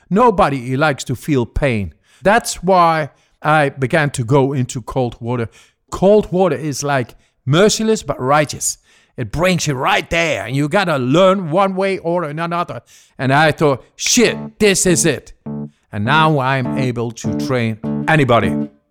Nobody likes to feel pain. That's why I began to go into cold water. Cold water is like merciless but righteous. It brings you right there, and you gotta learn one way or another. And I thought, shit, this is it. And now I'm able to train anybody.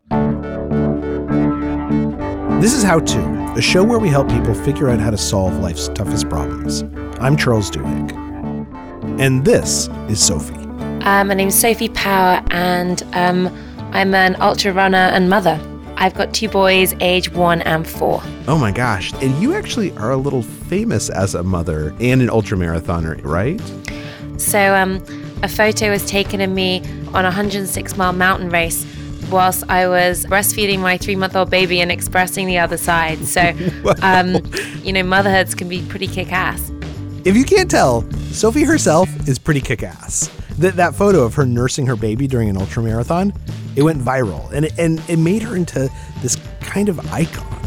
This is How To, a show where we help people figure out how to solve life's toughest problems. I'm Charles Duhigg. And this is Sophie. My name's Sophie Power, and I'm an ultra runner and mother. I've got 2 boys, age 1 and 4. Oh my gosh. And you actually are a little famous as a mother and an ultramarathoner, right? So a photo was taken of me on a 106-mile mountain race whilst I was breastfeeding my 3-month-old baby and expressing the other side. So, motherhoods can be pretty kick-ass. If you can't tell, Sophie herself is pretty kick-ass. That photo of her nursing her baby during an ultramarathon, it went viral, and it made her into this kind of icon.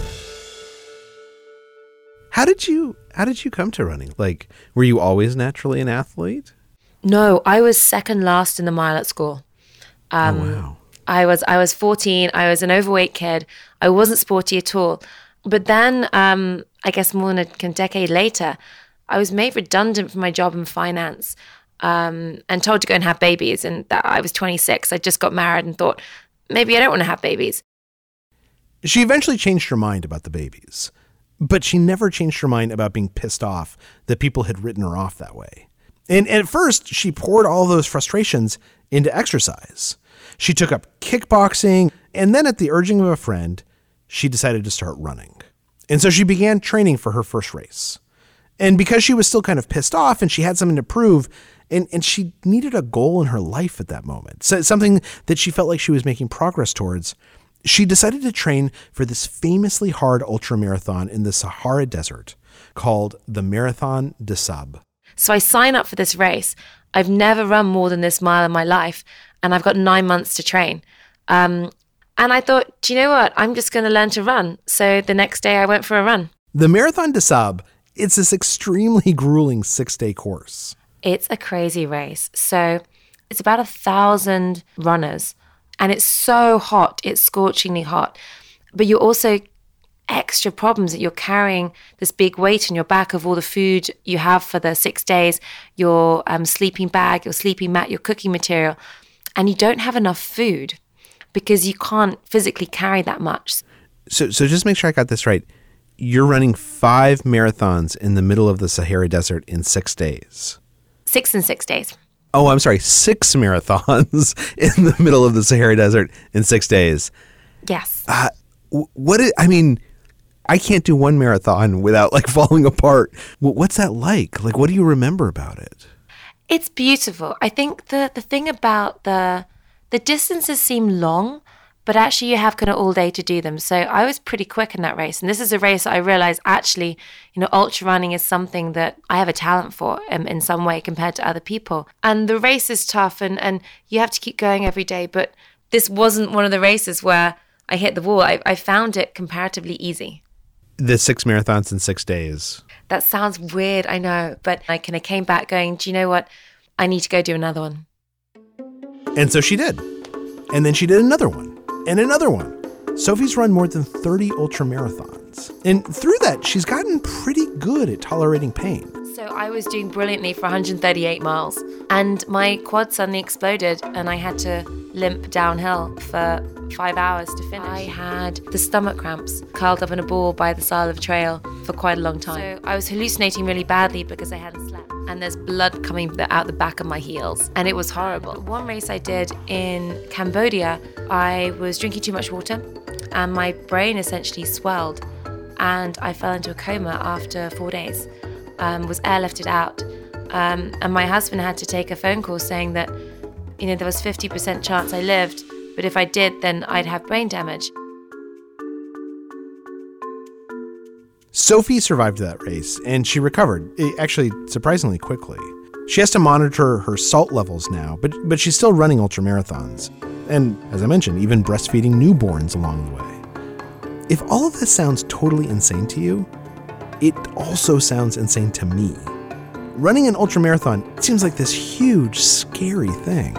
How did you come to running? Like, were you always naturally an athlete? No, I was second last in the mile at school. Oh, wow. I was 14. I was an overweight kid. I wasn't sporty at all. But then, I guess more than a decade later, I was made redundant from my job in finance. And told to go and have babies. And I was 26. I just got married and thought, maybe I don't want to have babies. She eventually changed her mind about the babies, but she never changed her mind about being pissed off that people had written her off that way. And at first, she poured all those frustrations into exercise. She took up kickboxing, and then at the urging of a friend, she decided to start running. And so she began training for her first race. And because she was still kind of pissed off and she had something to prove, and she needed a goal in her life at that moment, so something that she felt like she was making progress towards, she decided to train for this famously hard ultramarathon in the Sahara Desert called the Marathon des Sables. So I sign up for this race. I've never run more than this mile in my life, and I've got 9 months to train. And I thought, do you know what? I'm just going to learn to run. So the next day I went for a run. The Marathon des Sables, it's this extremely grueling 6-day course. It's a crazy race. So it's about 1,000 runners, and it's so hot. It's scorchingly hot. But you're also extra problems that you're carrying this big weight on your back of all the food you have for the 6 days, your sleeping bag, your sleeping mat, your cooking material, and you don't have enough food because you can't physically carry that much. So just make sure I got this right. You're running 5 marathons in the middle of the Sahara Desert in 6 days. 6 in 6 days. Oh, I'm sorry. 6 marathons in the middle of the Sahara Desert in 6 days. Yes. I can't do one marathon without falling apart. What's that like? What do you remember about it? It's beautiful. I think the thing about the distances seem long, but actually you have kind of all day to do them. So I was pretty quick in that race. And this is a race that I realized actually, ultra running is something that I have a talent for in some way compared to other people. And the race is tough and you have to keep going every day. But this wasn't one of the races where I hit the wall. I found it comparatively easy. The 6 marathons in 6 days. That sounds weird, I know. But I kind of came back going, do you know what? I need to go do another one. And so she did. And then she did another one. And another one. Sophie's run more than 30 ultramarathons. And through that, she's gotten pretty good at tolerating pain. So I was doing brilliantly for 138 miles. And my quad suddenly exploded and I had to limp downhill for 5 hours to finish. I had the stomach cramps, curled up in a ball by the side of the trail for quite a long time. So I was hallucinating really badly because I hadn't slept. And there's blood coming out the back of my heels. And it was horrible. One race I did in Cambodia, I was drinking too much water and my brain essentially swelled. And I fell into a coma after 4 days, was airlifted out. And my husband had to take a phone call saying that, there was 50% chance I lived, but if I did, then I'd have brain damage. Sophie survived that race, and she recovered, actually surprisingly quickly. She has to monitor her salt levels now, but she's still running ultramarathons. And as I mentioned, even breastfeeding newborns along the way. If all of this sounds totally insane to you, it also sounds insane to me. running an ultramarathon seems like this huge, scary thing.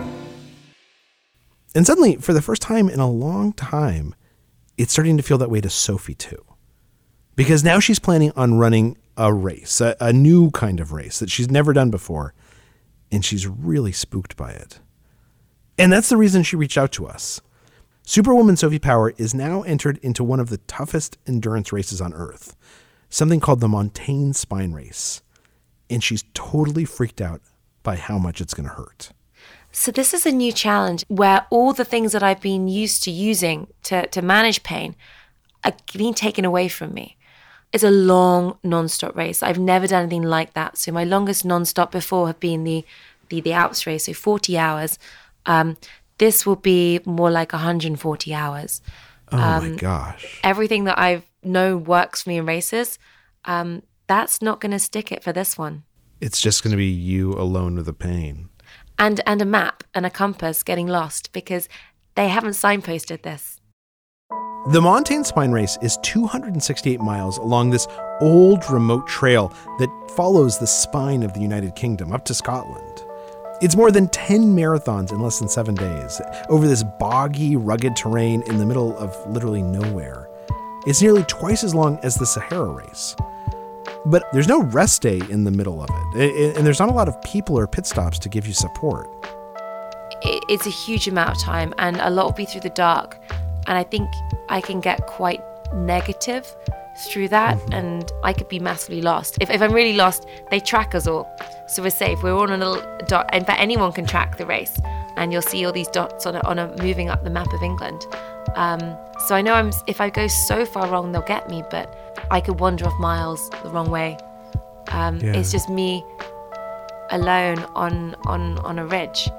And suddenly, for the first time in a long time, it's starting to feel that way to Sophie too. Because now she's planning on running a race, a new kind of race that she's never done before. And she's really spooked by it. And that's the reason she reached out to us. Superwoman Sophie Power is now entered into one of the toughest endurance races on Earth, something called the Montane Spine Race. And she's totally freaked out by how much it's going to hurt. So this is a new challenge where all the things that I've been used to using to manage pain are being taken away from me. It's a long non-stop race. I've never done anything like that. So my longest non-stop before have been the Alps race, so 40 hours. This will be more like 140 hours. Oh my gosh. Everything that I know works for me in races, that's not going to stick it for this one. It's just going to be you alone with the pain. And a map and a compass getting lost because they haven't signposted this. The Montane Spine Race is 268 miles along this old remote trail that follows the spine of the United Kingdom up to Scotland. It's more than 10 marathons in less than 7 days over this boggy, rugged terrain in the middle of literally nowhere. It's nearly twice as long as the Sahara Race. But there's no rest day in the middle of it, and there's not a lot of people or pit stops to give you support. It's a huge amount of time, and a lot will be through the dark. And I think I can get quite negative through that, and I could be massively lost. If I'm really lost, they track us all. So we're safe. We're all on a little dot. In fact, anyone can track the race, and you'll see all these dots on a moving up the map of England. So I know if I go so far wrong, they'll get me, but I could wander off miles the wrong way. It's just me alone on a ridge.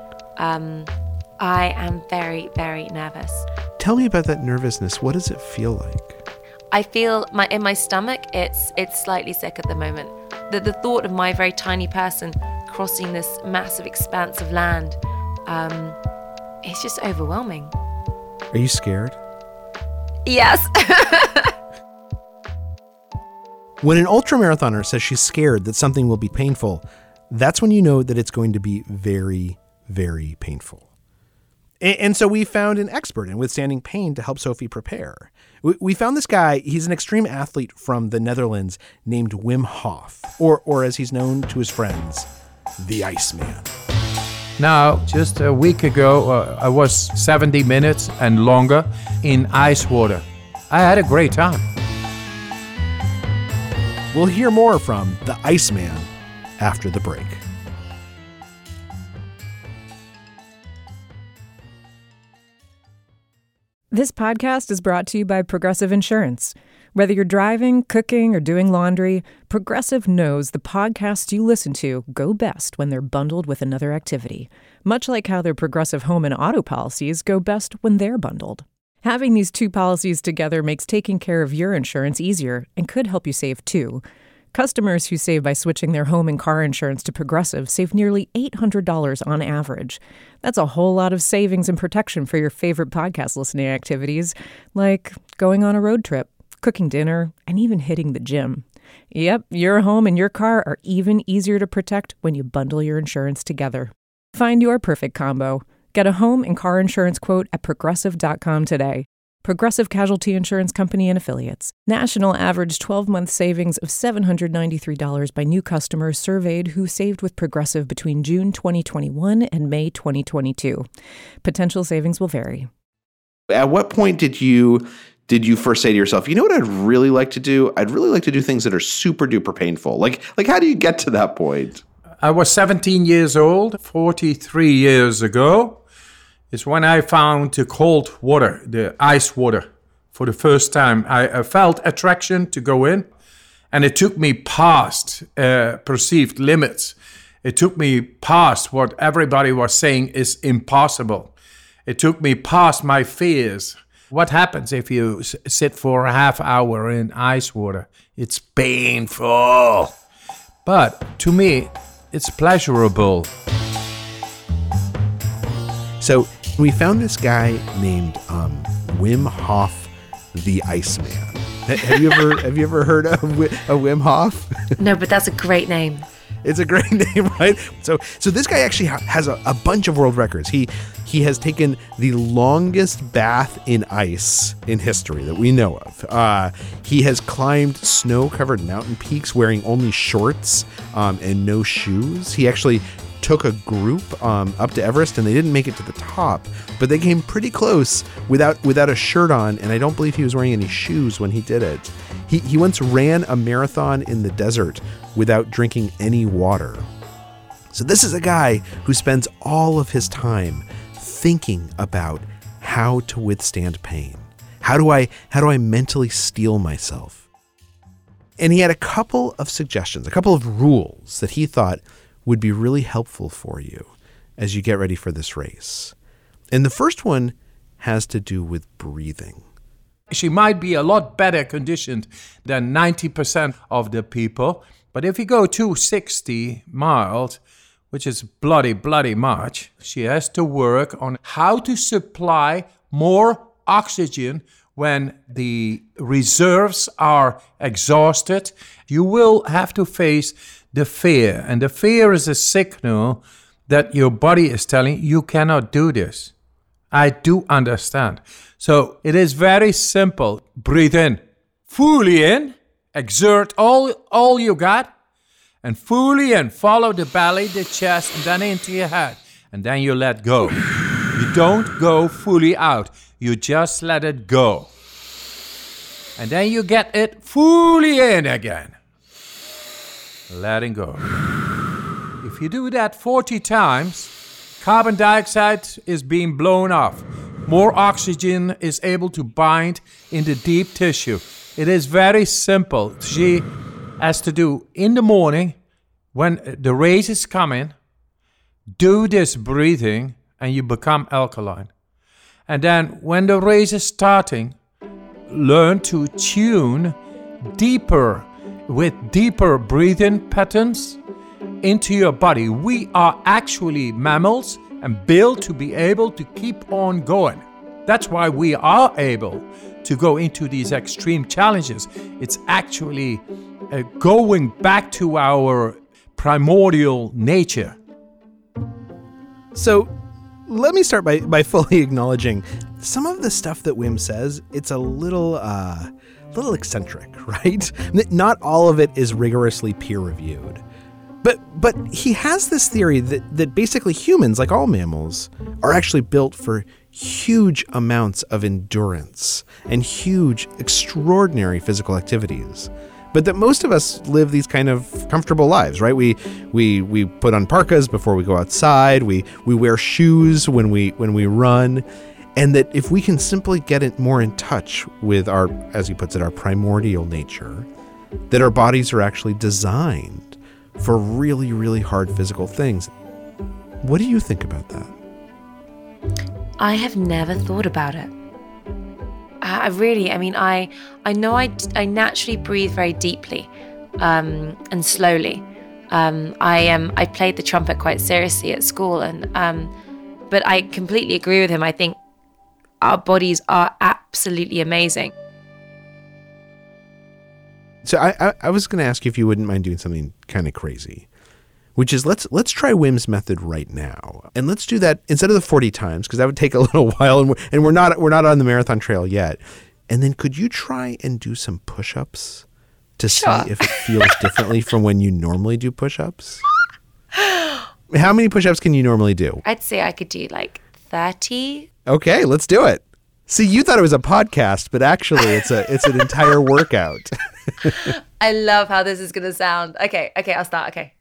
I am very, very nervous. Tell me about that nervousness. What does it feel like? I feel in my stomach, it's slightly sick at the moment. The thought of my very tiny person crossing this massive expanse of land, it's just overwhelming. Are you scared? Yes. When an ultramarathoner says she's scared that something will be painful, that's when you know that it's going to be very, very painful. And so we found an expert in withstanding pain to help Sophie prepare. We found this guy. He's an extreme athlete from the Netherlands named Wim Hof, or as he's known to his friends, the Iceman. Now, just a week ago, I was 70 minutes and longer in ice water. I had a great time. We'll hear more from the Iceman after the break. This podcast is brought to you by Progressive Insurance. Whether you're driving, cooking, or doing laundry, Progressive knows the podcasts you listen to go best when they're bundled with another activity, much like how their Progressive home and auto policies go best when they're bundled. Having these two policies together makes taking care of your insurance easier and could help you save too. Customers who save by switching their home and car insurance to Progressive save nearly $800 on average. That's a whole lot of savings and protection for your favorite podcast listening activities, like going on a road trip, cooking dinner, and even hitting the gym. Yep, your home and your car are even easier to protect when you bundle your insurance together. Find your perfect combo. Get a home and car insurance quote at Progressive.com today. Progressive Casualty Insurance Company and Affiliates. National average 12-month savings of $793 by new customers surveyed who saved with Progressive between June 2021 and May 2022. Potential savings will vary. At what point did you first say to yourself, you know what I'd really like to do? I'd really like to do things that are super duper painful. Like how do you get to that point? I was 17 years old, 43 years ago. It's when I found the cold water, the ice water, for the first time. I felt attraction to go in, and it took me past perceived limits. It took me past what everybody was saying is impossible. It took me past my fears. What happens if you sit for a half hour in ice water? It's painful. But to me, it's pleasurable. So we found this guy named Wim Hof, the Iceman. Have you ever heard of Wim Hof? No, but that's a great name. It's a great name, right? So this guy actually has a bunch of world records. He has taken the longest bath in ice in history that we know of. He has climbed snow-covered mountain peaks wearing only shorts and no shoes. He actually took a group up to Everest, and they didn't make it to the top, but they came pretty close without a shirt on, and I don't believe he was wearing any shoes when he did it. He once ran a marathon in the desert without drinking any water. So this is a guy who spends all of his time thinking about how to withstand pain. How do I mentally steel myself? And he had a couple of suggestions, a couple of rules that he thought would be really helpful for you as you get ready for this race. And the first one has to do with breathing. She might be a lot better conditioned than 90% of the people. But if you go 260 miles, which is bloody much, she has to work on how to supply more oxygen when the reserves are exhausted. You will have to face the fear. And the fear is a signal that your body is telling you cannot do this. I do understand. So it is very simple. Breathe in. Fully in. Exert all you got. And fully in. Follow the belly, the chest, and then into your head. And then you let go. You don't go fully out. You just let it go. And then you get it fully in again. Letting go. If you do that 40 times, carbon dioxide is being blown off. More oxygen is able to bind in the deep tissue. It is very simple. She has to do in the morning when the race is coming, do this breathing and you become alkaline. And then when the race is starting, learn to tune deeper with deeper breathing patterns into your body. We are actually mammals and built to be able to keep on going. That's why we are able to go into these extreme challenges. It's actually going back to our primordial nature. So let me start by fully acknowledging some of the stuff that Wim says. It's a little eccentric, right? Not all of it is rigorously peer-reviewed. But he has this theory that basically humans, like all mammals, are actually built for huge amounts of endurance and huge, extraordinary physical activities. But that most of us live these kind of comfortable lives, right? We put on parkas before we go outside. We wear shoes when we run. And that if we can simply get it more in touch with our, as he puts it, our primordial nature, that our bodies are actually designed for really, really hard physical things. What do you think about that? I have never thought about it. I know I naturally breathe very deeply and slowly. I played the trumpet quite seriously at school, but I completely agree with him. I think our bodies are absolutely amazing. So I was going to ask you if you wouldn't mind doing something kind of crazy, which is let's try Wim's method right now, and let's do that instead of the 40 times because that would take a little while, and we're not on the marathon trail yet. And then could you try and do some push-ups to see if it feels differently from when you normally do push-ups? How many push-ups can you normally do? I'd say I could do like 30. Okay, let's do it. See, you thought it was a podcast, but actually it's an entire workout. I love how this is going to sound. Okay, I'll start. Okay.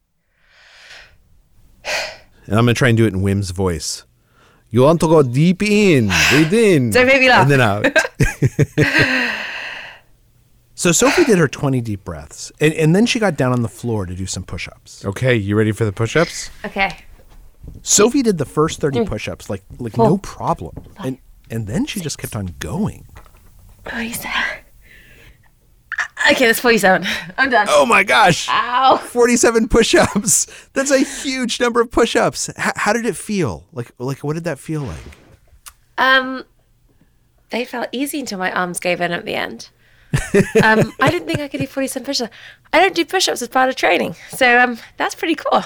And I'm going to try and do it in Wim's voice. You want to go deep in, breathe in. Don't make me laugh. And then out. So Sophie did her 20 deep breaths, and then she got down on the floor to do some push-ups. Okay, you ready for the push-ups? Okay. Sophie did the first 30 push-ups like no problem. And then she just kept on going. 47. Okay, that's 47. I'm done. Oh my gosh. Ow. 47 push-ups. That's a huge number of push-ups. How did it feel? Like what did that feel like? They felt easy until my arms gave in at the end. I didn't think I could do 47 push-ups. I don't do push-ups as part of training. So that's pretty cool.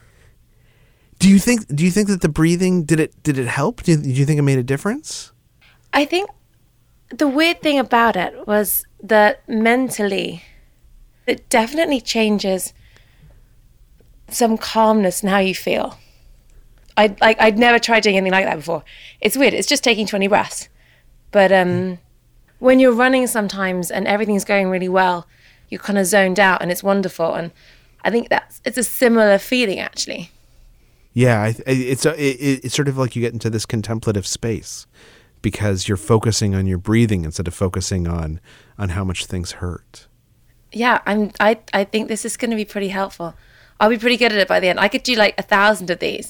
Do you think that the breathing, did it help? Did you think it made a difference? I think the weird thing about it was that mentally, it definitely changes some calmness in how you feel. I'd never tried doing anything like that before. It's weird. It's just taking 20 breaths. But when you're running sometimes and everything's going really well, you're kind of zoned out and it's wonderful. And I think it's a similar feeling, actually. Yeah, it's sort of like you get into this contemplative space because you're focusing on your breathing instead of focusing on how much things hurt. Yeah, I think this is going to be pretty helpful. I'll be pretty good at it by the end. I could do like 1,000 of these.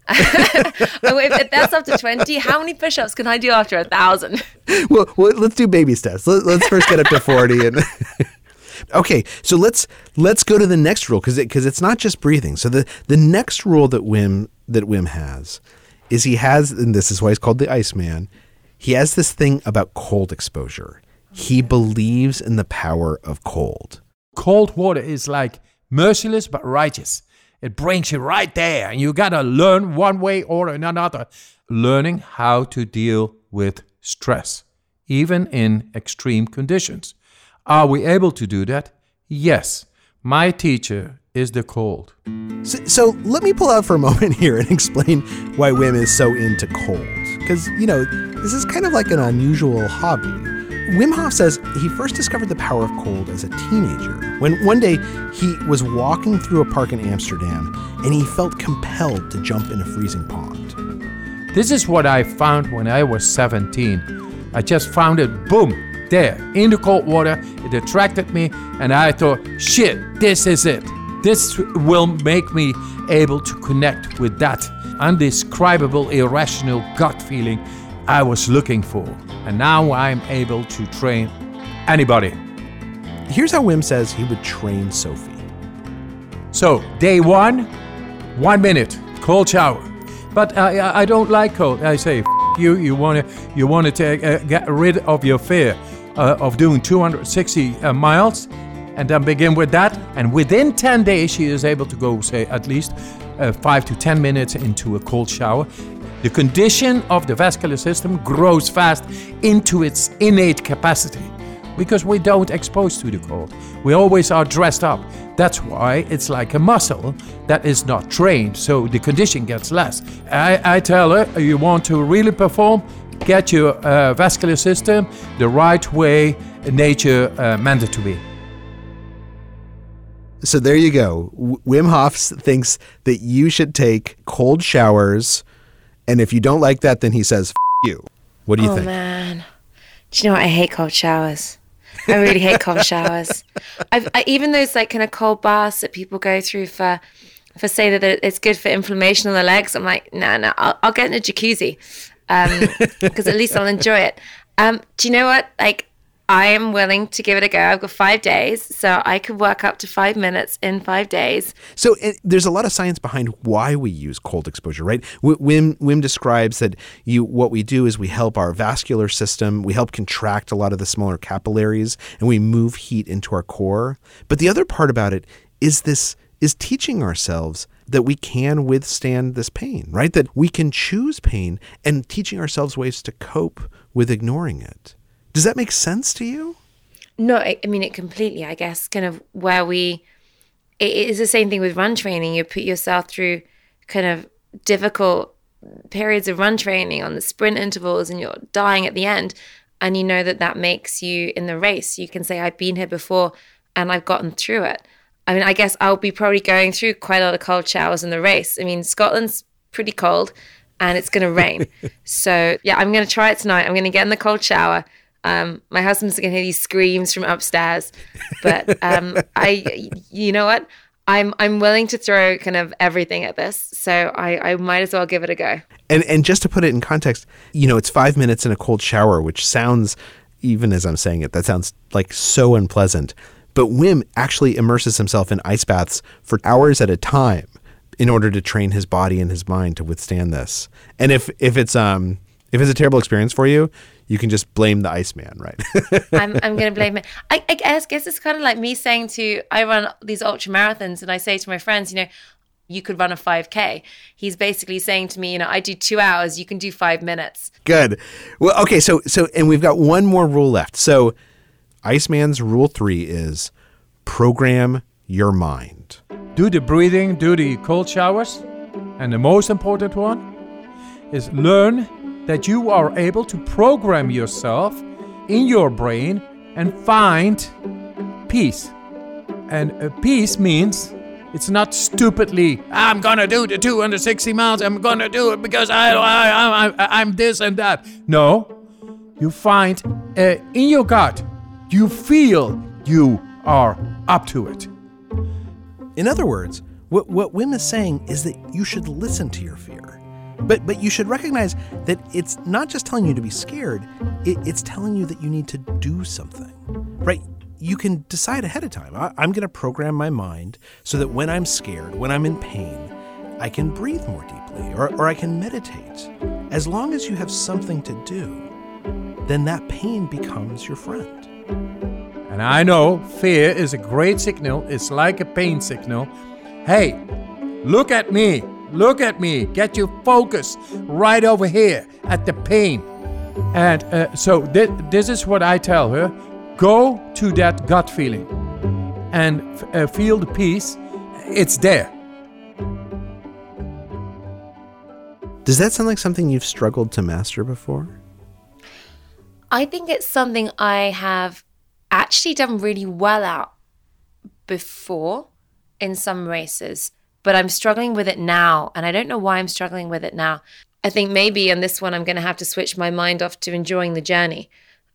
If that's up to 20, how many push-ups can I do after 1,000? Well, let's do baby steps. Let's first get up to 40 and okay, so let's go to the next rule because it's not just breathing. So the next rule that Wim has is and this is why he's called the Iceman. He has this thing about cold exposure. He believes in the power of cold. Cold water is like merciless but righteous. It brings you right there, and you gotta learn one way or another, learning how to deal with stress, even in extreme conditions. Are we able to do that? Yes. My teacher is the cold. So let me pull out for a moment here and explain why Wim is so into cold. Because, this is kind of like an unusual hobby. Wim Hof says he first discovered the power of cold as a teenager, when one day he was walking through a park in Amsterdam and he felt compelled to jump in a freezing pond. This is what I found when I was 17. I just found it, boom, there, in the cold water. It attracted me, and I thought, shit, this is it. This will make me able to connect with that undescribable, irrational gut feeling I was looking for. And now I'm able to train anybody. Here's how Wim says he would train Sophie. So, day 1, 1 minute, cold shower. But I don't like cold. I say, you. You want to get rid of your fear of doing 260 miles, and then begin with that. And within 10 days, she is able to go, say, at least 5 to 10 minutes into a cold shower. The condition of the vascular system grows fast into its innate capacity because we don't expose to the cold. We always are dressed up. That's why it's like a muscle that is not trained, so the condition gets less. I tell her, you want to really perform, get your vascular system the right way nature meant it to be. So there you go. Wim Hof thinks that you should take cold showers, and if you don't like that, then he says, F you. What do you think? Oh, man. Do you know what? I hate cold showers. I really hate cold showers. Even those like kind of cold baths that people go through for say that it's good for inflammation on the legs. I'm like, no, I'll get in a jacuzzi because at least I'll enjoy it. Do you know what? Like, I am willing to give it a go. I've got 5 days, so I could work up to 5 minutes in 5 days. So there's a lot of science behind why we use cold exposure, right? Wim describes that what we do is we help our vascular system, we help contract a lot of the smaller capillaries, and we move heat into our core. But the other part about it is teaching ourselves that we can withstand this pain, right? That we can choose pain, and teaching ourselves ways to cope with ignoring it. Does that make sense to you? No, I mean it completely. I guess kind of it is the same thing with run training. You put yourself through kind of difficult periods of run training on the sprint intervals and you're dying at the end. And you know that makes you in the race. You can say, I've been here before and I've gotten through it. I mean, I guess I'll be probably going through quite a lot of cold showers in the race. I mean, Scotland's pretty cold and it's going to rain. So yeah, I'm going to try it tonight. I'm going to get in the cold shower. My husband's going to hear these screams from upstairs, but you know what? I'm willing to throw kind of everything at this, so I might as well give it a go. And just to put it in context, it's 5 minutes in a cold shower, which sounds, even as I'm saying it, that sounds like so unpleasant. But Wim actually immerses himself in ice baths for hours at a time in order to train his body and his mind to withstand this. And if it's If it's a terrible experience for you, you can just blame the Iceman, right? I'm going to blame it. I guess it's kind of like me saying I run these ultra marathons and I say to my friends, you could run a 5K. He's basically saying to me, I do 2 hours, you can do 5 minutes. Good. Well, okay, so and we've got one more rule left. So Iceman's rule 3 is program your mind. Do the breathing, do the cold showers. And the most important one is learn that you are able to program yourself in your brain and find peace. And peace means it's not stupidly, I'm going to do the 260 miles, I'm going to do it because I'm this and that. No, you find in your gut, you feel you are up to it. In other words, what Wim is saying is that you should listen to your fear. But you should recognize that it's not just telling you to be scared, it's telling you that you need to do something, right? You can decide ahead of time. I'm going to program my mind so that when I'm scared, when I'm in pain, I can breathe more deeply or I can meditate. As long as you have something to do, then that pain becomes your friend. And I know fear is a great signal. It's like a pain signal. Hey, look at me. Look at me. Get your focus right over here at the pain. And so this is what I tell her. Go to that gut feeling and feel the peace. It's there. Does that sound like something you've struggled to master before? I think it's something I have actually done really well at before in some races, but I'm struggling with it now, and I don't know why I'm struggling with it now. I think maybe on this one I'm going to have to switch my mind off to enjoying the journey,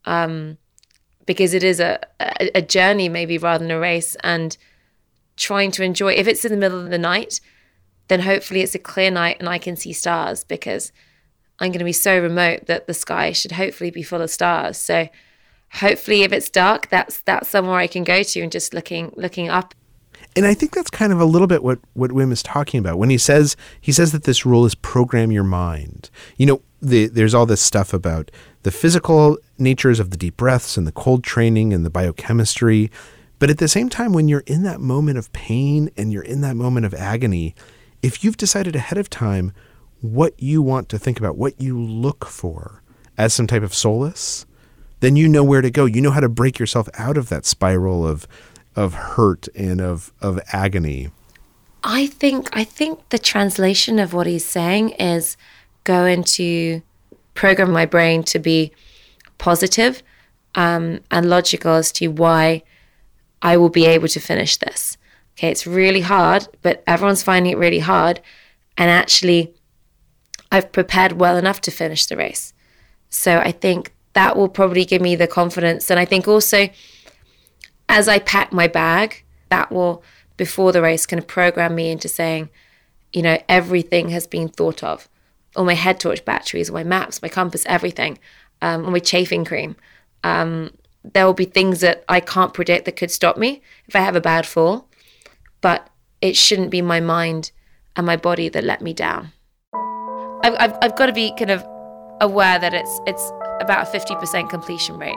because it is a journey maybe rather than a race, and trying to enjoy. If it's in the middle of the night, then hopefully it's a clear night and I can see stars, because I'm going to be so remote that the sky should hopefully be full of stars. So hopefully if it's dark, that's somewhere I can go to and just looking up. And I think that's kind of a little bit what Wim is talking about when he says that this rule is program your mind. There's all this stuff about the physical natures of the deep breaths and the cold training and the biochemistry. But at the same time, when you're in that moment of pain and you're in that moment of agony, if you've decided ahead of time what you want to think about, what you look for as some type of solace, then you know where to go. You know how to break yourself out of that spiral of hurt and of agony. I think the translation of what he's saying is going to program my brain to be positive and logical as to why I will be able to finish this. Okay, it's really hard, but everyone's finding it really hard. And actually, I've prepared well enough to finish the race. So I think that will probably give me the confidence. And I think also, as I pack my bag, that will, before the race, kind of program me into saying, everything has been thought of. All my head torch batteries, all my maps, my compass, everything, all my chafing cream. There will be things that I can't predict that could stop me if I have a bad fall. But it shouldn't be my mind and my body that let me down. I've got to be kind of aware that it's about a 50% completion rate.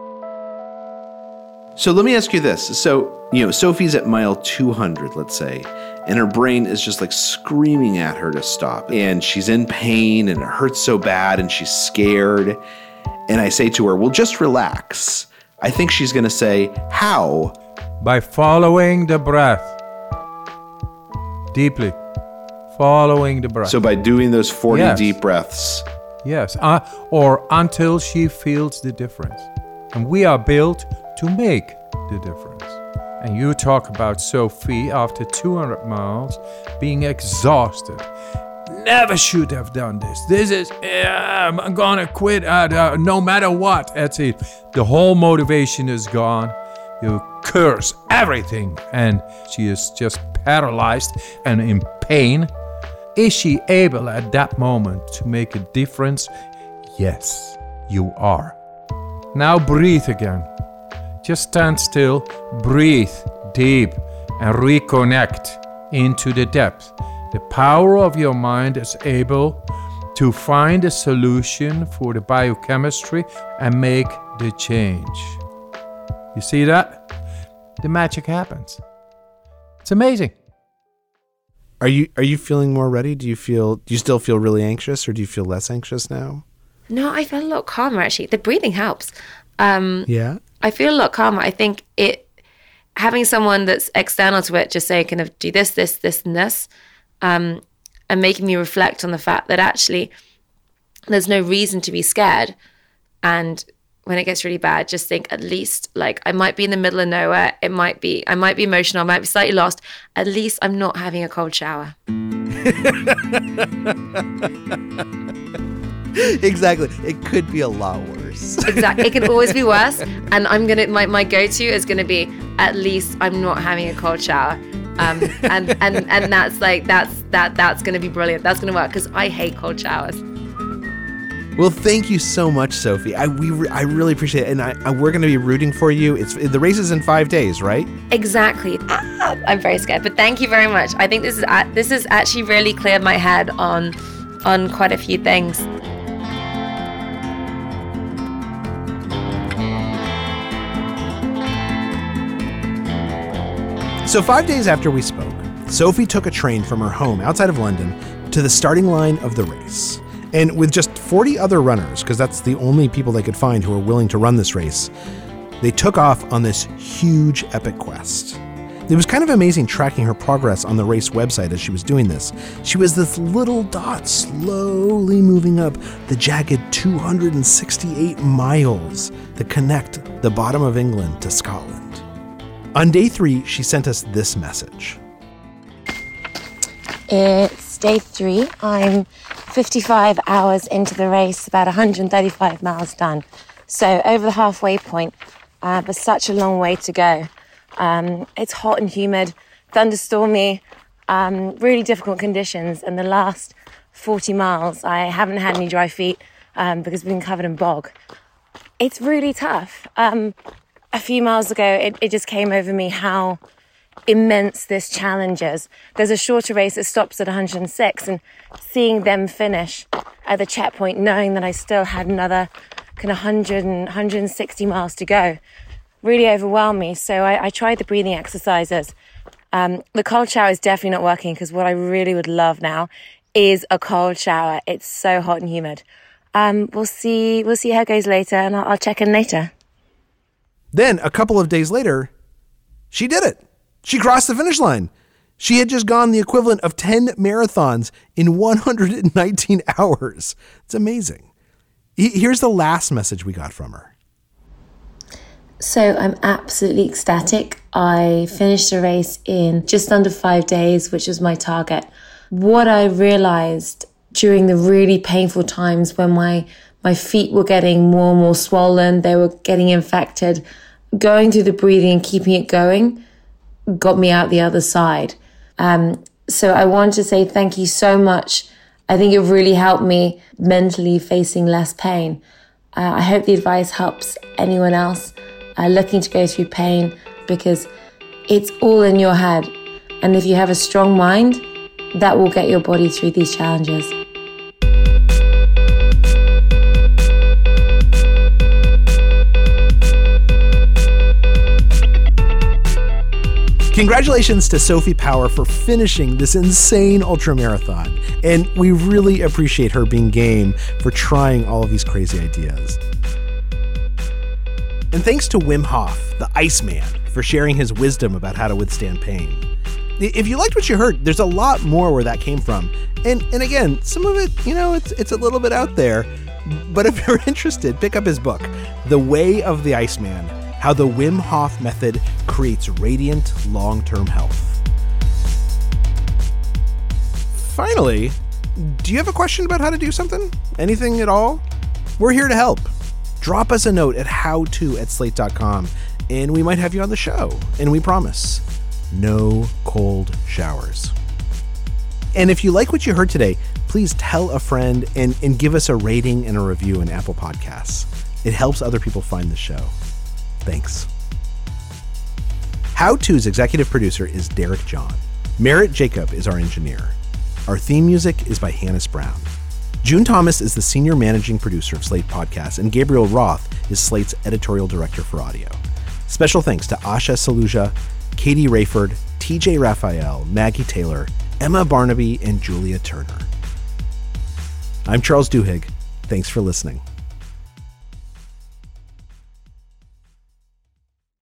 So let me ask you this. So, Sophie's at mile 200, let's say, and her brain is just like screaming at her to stop. And she's in pain and it hurts so bad and she's scared. And I say to her, well, just relax. I think she's going to say, how? By following the breath. Deeply. Following the breath. So by doing those 40 Yes. deep breaths. Yes, or until she feels the difference. And we are built to make the difference. And you talk about Sophie after 200 miles being exhausted. Never should have done this. This is, I'm gonna quit no matter what. That's it. The whole motivation is gone. You curse everything. And she is just paralyzed and in pain. Is she able at that moment to make a difference? Yes, you are. Now breathe again. Just stand still, breathe deep, and reconnect into the depth. The power of your mind is able to find a solution for the biochemistry and make the change. You see that? The magic happens. It's amazing. Are you feeling more ready? Do you still feel really anxious, or do you feel less anxious now? No, I feel a lot calmer actually. The breathing helps. Yeah. I feel a lot calmer. I think having someone that's external to it just say kind of do this, this, this, and this, and making me reflect on the fact that actually there's no reason to be scared. And when it gets really bad, just think at least, like, I might be in the middle of nowhere. I might be emotional. I might be slightly lost. At least I'm not having a cold shower. Exactly. It could be a lot worse. Exactly. It can always be worse. And my go-to is gonna be, at least I'm not having a cold shower. And that's gonna be brilliant. That's gonna work because I hate cold showers. Well, thank you so much, Sophie. I really appreciate it, and we're going to be rooting for you. The race is in 5 days, right? Exactly. I'm very scared, but thank you very much. I think this has actually really cleared my head on quite a few things. So 5 days after we spoke, Sophie took a train from her home outside of London to the starting line of the race. And with just 40 other runners, because that's the only people they could find who were willing to run this race, they took off on this huge epic quest. It was kind of amazing tracking her progress on the race website as she was doing this. She was this little dot slowly moving up the jagged 268 miles that connect the bottom of England to Scotland. On day 3, she sent us this message. It's day 3. I'm 55 hours into the race, about 135 miles done. So over the halfway point, but such a long way to go. It's hot and humid, thunderstormy, really difficult conditions. And the last 40 miles, I haven't had any dry feet because we've been covered in bog. It's really tough. A few miles ago, it just came over me how immense this challenge is. There's a shorter race that stops at 106, and seeing them finish at the checkpoint, knowing that I still had another kind of 160 miles to go, really overwhelmed me. So I tried the breathing exercises. The cold shower is definitely not working, because what I really would love now is a cold shower. It's so hot and humid. We'll see how it goes later, and I'll check in later. Then a couple of days later, she did it. She crossed the finish line. She had just gone the equivalent of 10 marathons in 119 hours. It's amazing. Here's the last message we got from her. So I'm absolutely ecstatic. I finished the race in just under 5 days, which was my target. What I realized during the really painful times when my feet were getting more and more swollen, they were getting infected, going through the breathing and keeping it going got me out the other side. So I want to say thank you so much. I think it really helped me mentally facing less pain. I hope the advice helps anyone else looking to go through pain, because it's all in your head. And if you have a strong mind, that will get your body through these challenges. Congratulations to Sophie Power for finishing this insane ultramarathon. And we really appreciate her being game for trying all of these crazy ideas. And thanks to Wim Hof, the Iceman, for sharing his wisdom about how to withstand pain. If you liked what you heard, there's a lot more where that came from. And again, some of it, it's a little bit out there. But if you're interested, pick up his book, The Way of the Iceman: How the Wim Hof Method Creates Radiant Long-Term Health. Finally, do you have a question about how to do something? Anything at all? We're here to help. Drop us a note at howto@slate.com, and we might have you on the show. And we promise, no cold showers. And if you like what you heard today, please tell a friend and give us a rating and a review in Apple Podcasts. It helps other people find the show. Thanks. How To's executive producer is Derek John. Merritt Jacob is our engineer. Our theme music is by Hannes Brown. June Thomas is the senior managing producer of Slate Podcasts, and Gabriel Roth is Slate's editorial director for audio. Special thanks to Asha Saluja, Katie Rayford, TJ Raphael, Maggie Taylor, Emma Barnaby, and Julia Turner. I'm Charles Duhigg. Thanks for listening.